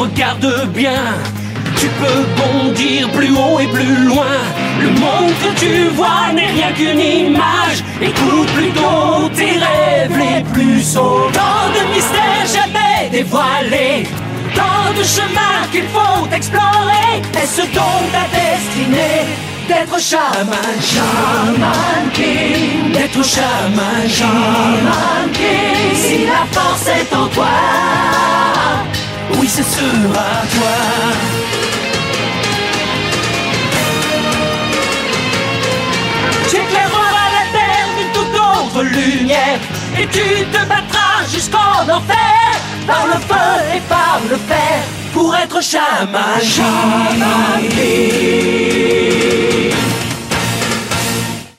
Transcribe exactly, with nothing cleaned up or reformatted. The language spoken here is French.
regarde bien. Tu peux bondir plus haut et plus loin. Le monde que tu vois n'est rien qu'une image. Écoute plutôt tes rêves les plus sots. Tant de mystères jamais dévoilés, tant de chemins qu'il faut explorer. Est-ce donc ta destinée d'être chaman, chaman king, d'être chaman, chaman king? Si la force est en toi, oui, ce sera toi. Tu éclaireras la terre d'une toute autre lumière, et tu te battras jusqu'en enfer, par le feu et par le fer, pour être chaman, chaman king.